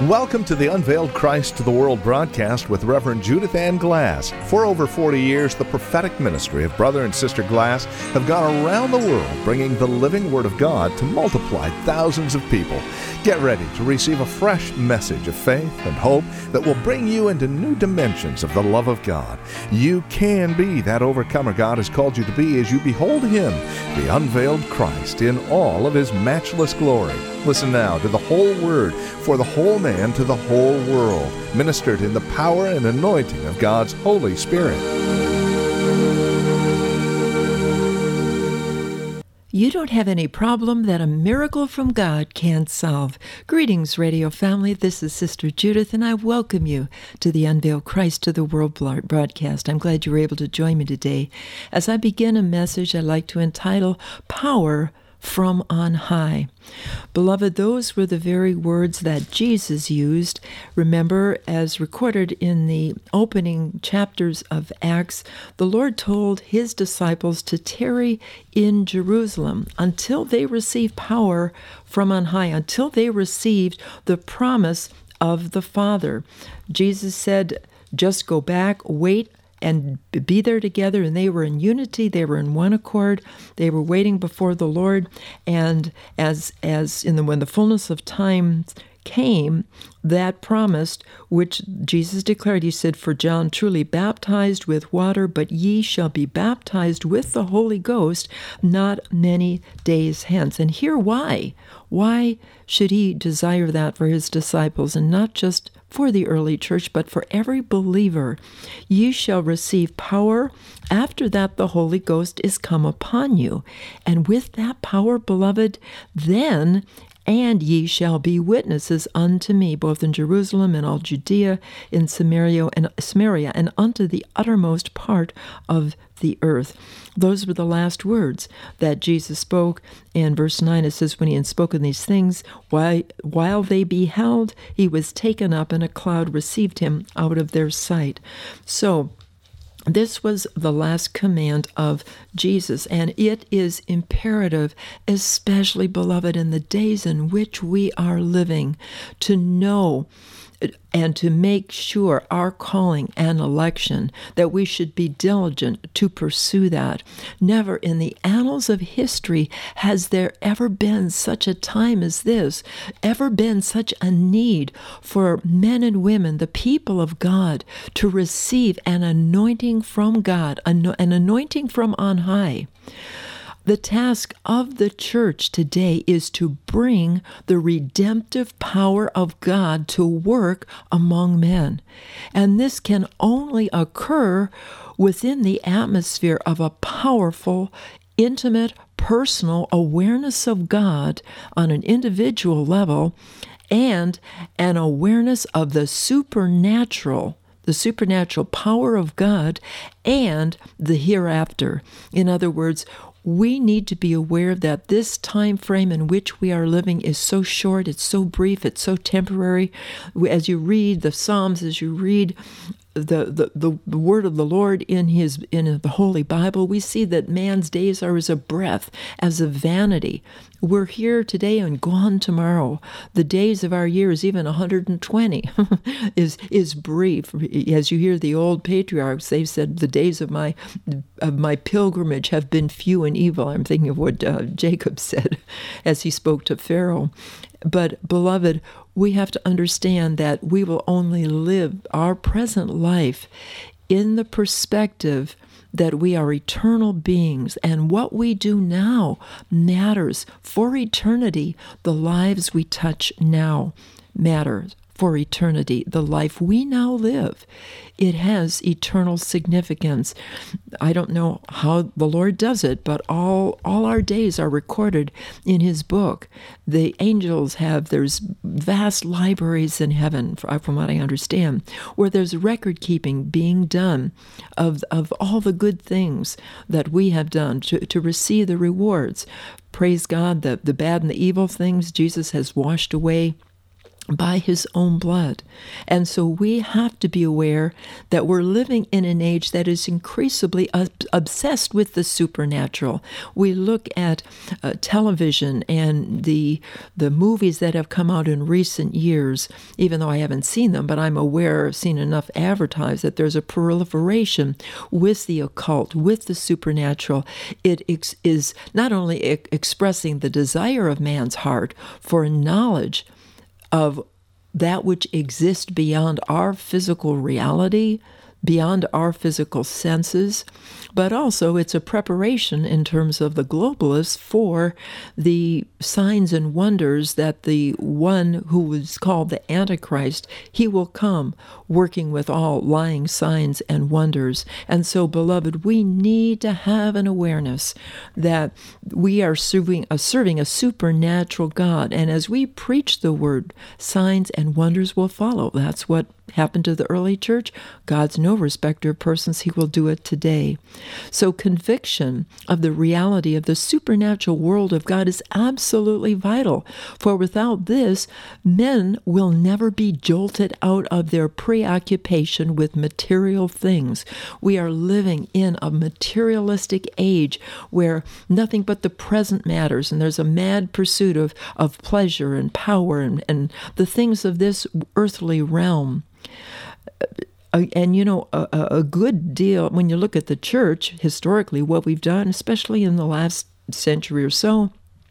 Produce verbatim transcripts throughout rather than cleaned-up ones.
Welcome to the Unveiled Christ to the World broadcast with Reverend Judith Ann Glass. For over forty years, the prophetic ministry of Brother and Sister Glass have gone around the world bringing the living Word of God to multiply thousands of people. Get ready to receive a fresh message of faith and hope that will bring you into new dimensions of the love of God. You can be that overcomer God has called you to be as you behold Him, the unveiled Christ, in all of His matchless glory. Listen now to the whole Word for the whole man to the whole world, ministered in the power and anointing of God's Holy Spirit. You don't have any problem that a miracle from God can't solve. Greetings, radio family. This is Sister Judith, and I welcome you to the Unveiled Christ to the World broadcast. I'm glad you were able to join me today. As I begin a message, I'd like to entitle Power from on High. Beloved, those were the very words that Jesus used. Remember, as recorded in the opening chapters of Acts, the Lord told His disciples to tarry in Jerusalem until they received power from on high, until they received the promise of the Father. Jesus said, just go back, wait, and be there together, and they were in unity, they were in one accord, they were waiting before the Lord, and as as in the when the fullness of time came, that promised, which Jesus declared, He said, for John truly baptized with water, but ye shall be baptized with the Holy Ghost not many days hence. And here why? Why should He desire that for His disciples, and not just for the early church, but for every believer? Ye shall receive power. After that, the Holy Ghost is come upon you. And with that power, beloved, then and ye shall be witnesses unto me, both in Jerusalem and all Judea, in Samaria and Samaria, and unto the uttermost part of the earth. Those were the last words that Jesus spoke. In verse nine, it says, when He had spoken these things, while, while they beheld, He was taken up, and a cloud received Him out of their sight. So, this was the last command of Jesus, and it is imperative, especially, beloved, in the days in which we are living, to know and to make sure our calling and election, that we should be diligent to pursue that. Never in the annals of history has there ever been such a time as this, ever been such a need for men and women, the people of God, to receive an anointing from God, an anointing from on high. The task of the church today is to bring the redemptive power of God to work among men. And this can only occur within the atmosphere of a powerful, intimate, personal awareness of God on an individual level, and an awareness of the supernatural the supernatural power of God and the hereafter. In other words, we need to be aware that this time frame in which we are living is so short, it's so brief, it's so temporary. As you read the Psalms, as you read the, the, the, the word of the Lord in his in the Holy Bible, we see that man's days are as a breath, as a vanity. We're here today and gone tomorrow. The days of our years, even one hundred twenty, is is brief. As you hear the old patriarchs, they've said, the days of my of my pilgrimage have been few and evil. I'm thinking of what uh, Jacob said as he spoke to Pharaoh. But, beloved, we have to understand that we will only live our present life in the perspective that we are eternal beings, and what we do now matters for eternity. The lives we touch now matter for eternity. The life we now live, it has eternal significance. I don't know how the Lord does it, but all all our days are recorded in His book. The angels have, there's vast libraries in heaven, from what I understand, where there's record keeping being done of, of all the good things that we have done to, to receive the rewards. Praise God, the, the bad and the evil things Jesus has washed away by his own blood. And so we have to be aware that we're living in an age that is increasingly ob- obsessed with the supernatural. We look at uh, television and the the movies that have come out in recent years, even though I haven't seen them, but I'm aware, I've seen enough advertised that there's a proliferation with the occult, with the supernatural. It ex- is not only e- expressing the desire of man's heart for knowledge of that which exists beyond our physical reality, beyond our physical senses, but also it's a preparation in terms of the globalists for the signs and wonders that the one who is called the Antichrist, he will come working with all lying signs and wonders. And so, beloved, we need to have an awareness that we are serving a, serving a supernatural God. And as we preach the word, signs and wonders will follow. That's what happened to the early church. God's no respecter of persons. He will do it today. So conviction of the reality of the supernatural world of God is absolutely vital. For without this, men will never be jolted out of their preoccupation with material things. We are living in a materialistic age where nothing but the present matters, and there's a mad pursuit of, of pleasure and power and, and the things of this earthly realm. And, you know, a, a good deal, when you look at the church, historically, what we've done, especially in the last century or so,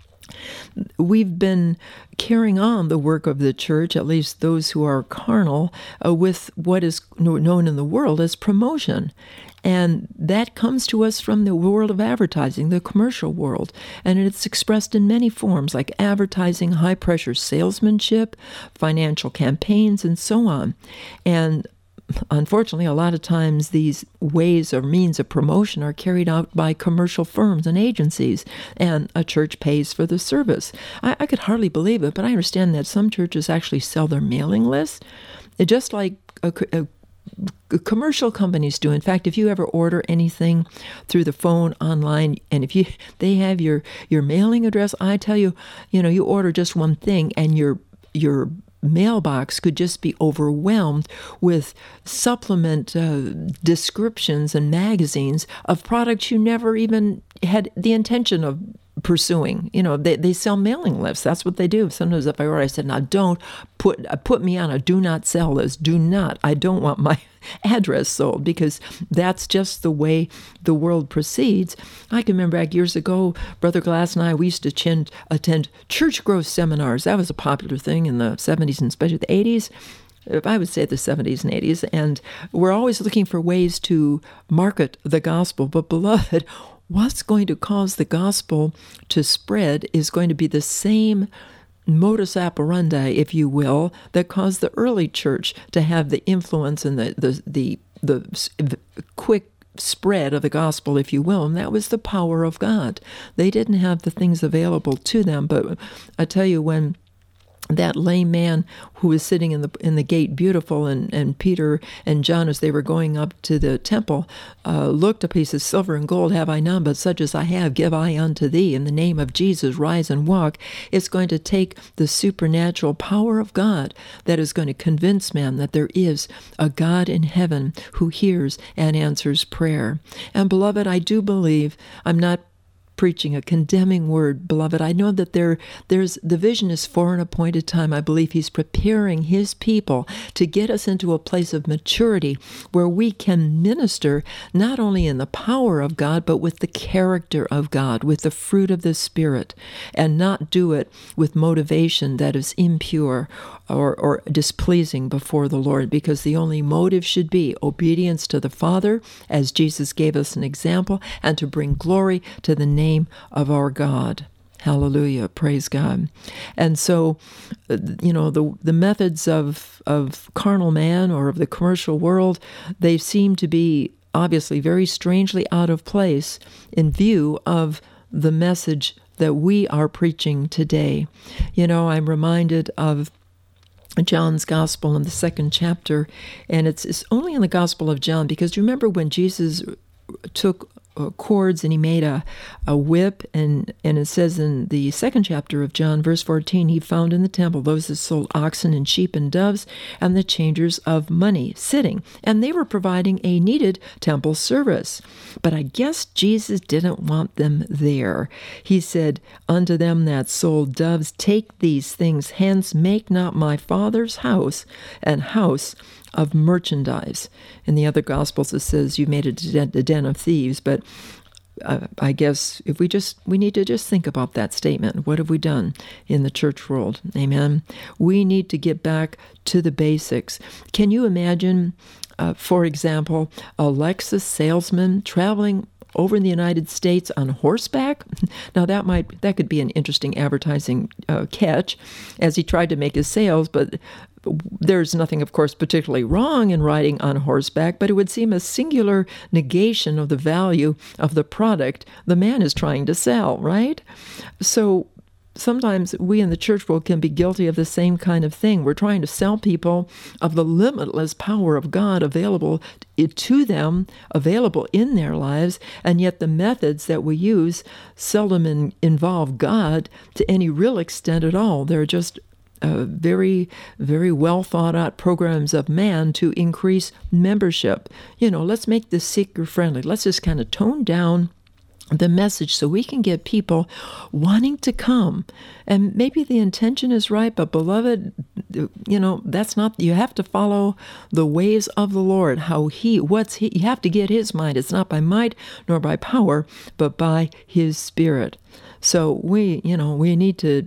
we've been carrying on the work of the church, at least those who are carnal, uh, with what is known in the world as promotion. And that comes to us from the world of advertising, the commercial world. And it's expressed in many forms, like advertising, high-pressure salesmanship, financial campaigns, and so on. And unfortunately, a lot of times these ways or means of promotion are carried out by commercial firms and agencies, and a church pays for the service. I, I could hardly believe it, but I understand that some churches actually sell their mailing list, just like a, a commercial companies do. In fact, if you ever order anything through the phone, online, and if you they have your your mailing address, I tell you, you know, you order just one thing, and your your mailbox could just be overwhelmed with supplement uh, descriptions and magazines of products you never even had the intention of pursuing. You know, they, they sell mailing lists. That's what they do. Sometimes if I order, I said, now don't put put me on a do not sell list. Do not. I don't want my address sold, because that's just the way the world proceeds. I can remember back years ago, Brother Glass and I, we used to attend, attend church growth seminars. That was a popular thing in the seventies and especially the eighties. I would say the seventies and eighties. And we're always looking for ways to market the gospel. But beloved, what's going to cause the gospel to spread is going to be the same modus operandi, if you will, that caused the early church to have the influence and the the the, the quick spread of the gospel, if you will, and that was the power of God. They didn't have the things available to them, but I tell you, when that lame man who was sitting in the in the gate, beautiful, and, and Peter and John, as they were going up to the temple, uh, looked up. He says, "Silver and gold have I none, but such as I have give I unto thee. In the name of Jesus, rise and walk." It's going to take the supernatural power of God that is going to convince man that there is a God in heaven who hears and answers prayer. And beloved, I do believe, I'm not preaching a condemning word, beloved. I know that there, there's the vision is for an appointed time. I believe he's preparing his people to get us into a place of maturity where we can minister not only in the power of God, but with the character of God, with the fruit of the Spirit, and not do it with motivation that is impure or, or displeasing before the Lord, because the only motive should be obedience to the Father, as Jesus gave us an example, and to bring glory to the name name of our God. Hallelujah. Praise God. And so, you know, the the methods of of carnal man or of the commercial world, they seem to be obviously very strangely out of place in view of the message that we are preaching today. You know, I'm reminded of John's Gospel in the second chapter, and it's, it's only in the Gospel of John, because remember when Jesus took uh, cords, and he made a, a whip. And, and it says in the second chapter of John, verse fourteen, he found in the temple those that sold oxen and sheep and doves and the changers of money sitting. And they were providing a needed temple service. But I guess Jesus didn't want them there. He said, unto them that sold doves, take these things hence, make not my Father's house an house of merchandise. In the other Gospels it says you made it a den of thieves, but uh, I guess if we just, we need to just think about that statement. What have we done in the church world? Amen. We need to get back to the basics. Can you imagine, uh, for example, a Lexus salesman traveling over in the United States on horseback? Now that might, that could be an interesting advertising uh, catch as he tried to make his sales, but there's nothing, of course, particularly wrong in riding on horseback, but it would seem a singular negation of the value of the product the man is trying to sell, right? So sometimes we in the church world can be guilty of the same kind of thing. We're trying to sell people of the limitless power of God available to them, available in their lives, and yet the methods that we use seldom in, involve God to any real extent at all. They're just Uh, very, very well thought out programs of man to increase membership. You know, let's make this seeker friendly. Let's just kind of tone down the message so we can get people wanting to come. And maybe the intention is right, but beloved, you know, that's not, you have to follow the ways of the Lord, how he, what's he, you have to get his mind. It's not by might nor by power, but by his Spirit. So we, you know, we need to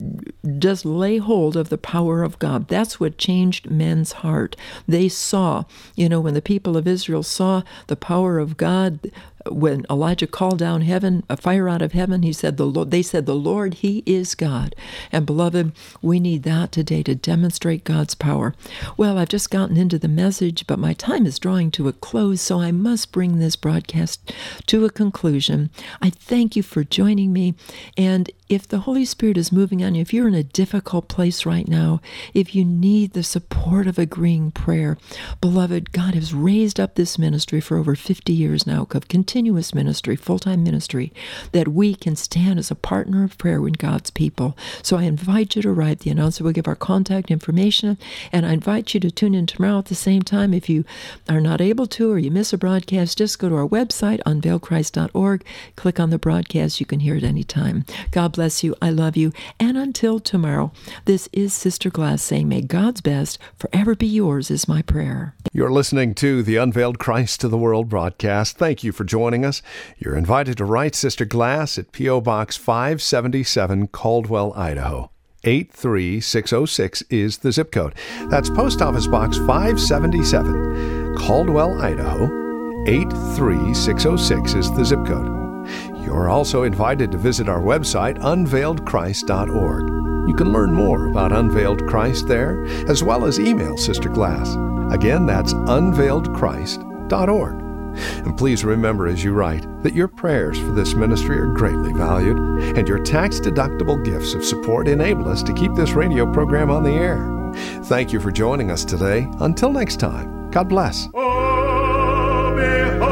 just lay hold of the power of God. That's what changed men's heart. They saw, you know, when the people of Israel saw the power of God, when Elijah called down heaven, a fire out of heaven, he said, "The Lord." They said, "The Lord, He is God." And beloved, we need that today to demonstrate God's power. Well, I've just gotten into the message, but my time is drawing to a close, so I must bring this broadcast to a conclusion. I thank you for joining me, and if the Holy Spirit is moving on you, if you're in a difficult place right now, if you need the support of agreeing prayer, beloved, God has raised up this ministry for over fifty years now of continuous ministry, full-time ministry, that we can stand as a partner of prayer with God's people. So I invite you to write. The announcer will give our contact information, and I invite you to tune in tomorrow at the same time. If you are not able to or you miss a broadcast, just go to our website, unveiled christ dot org, click on the broadcast. You can hear it anytime. God bless you. I love you. And until tomorrow, this is Sister Glass saying, may God's best forever be yours is my prayer. You're listening to the Unveiled Christ to the World broadcast. Thank you for joining us. You're invited to write Sister Glass at P O. Box five seventy-seven, Caldwell, Idaho. eight three six oh six is the zip code. That's Post Office Box five seventy-seven, Caldwell, Idaho. eight three six oh six is the zip code. You're also invited to visit our website, unveiled christ dot org. You can learn more about Unveiled Christ there, as well as email Sister Glass. Again, that's unveiled christ dot org. And please remember as you write that your prayers for this ministry are greatly valued, and your tax-deductible gifts of support enable us to keep this radio program on the air. Thank you for joining us today. Until next time, God bless. Oh,